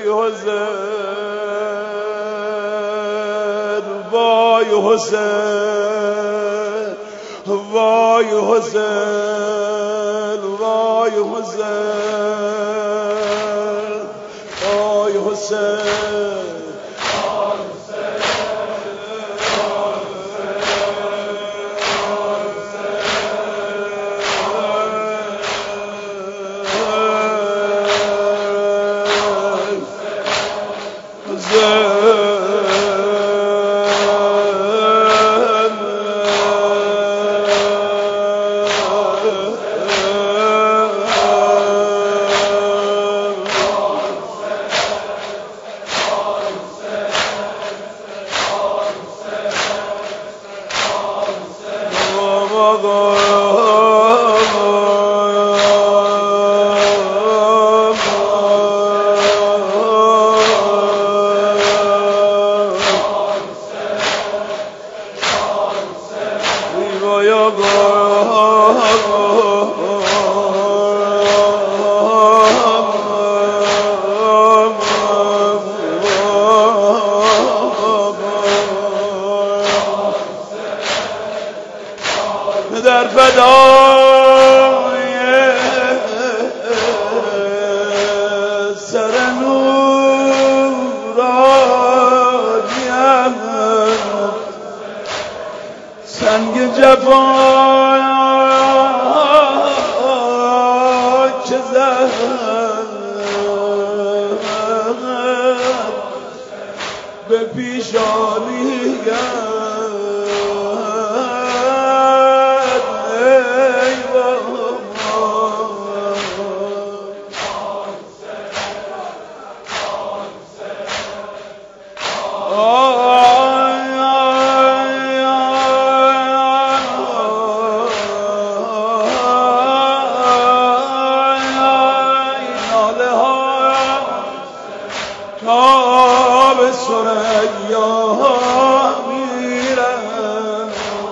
وای حسین وای حسین وای حسین وای حسین در فدای سر نورانیم سنگ جفا که زد به پیشانیم تا به ثریا میرم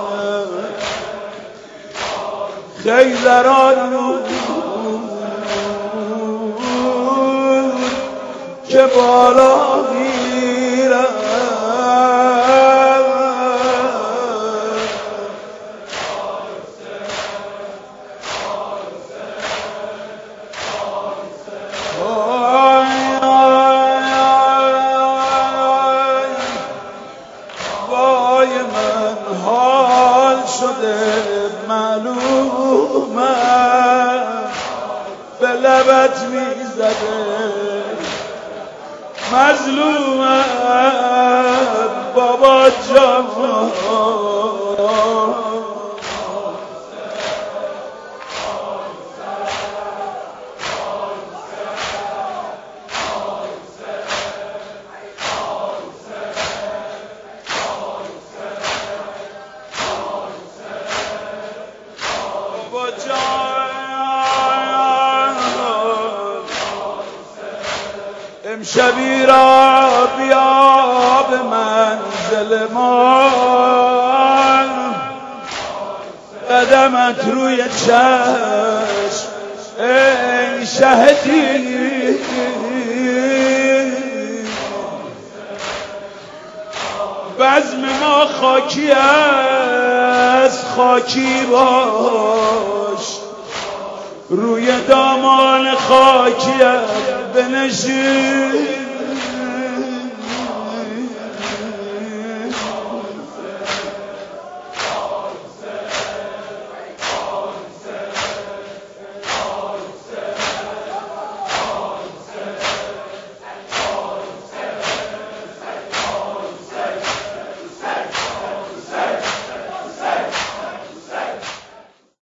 خیزران که بالا میرم شده معلومه به لبت میزده مظلومه بابا جان امشبی را بیا به منزل ما قدمت روی چشم ای شهدی بزم ما خاکی است خاکی باش روی دامان خاکیت بنشین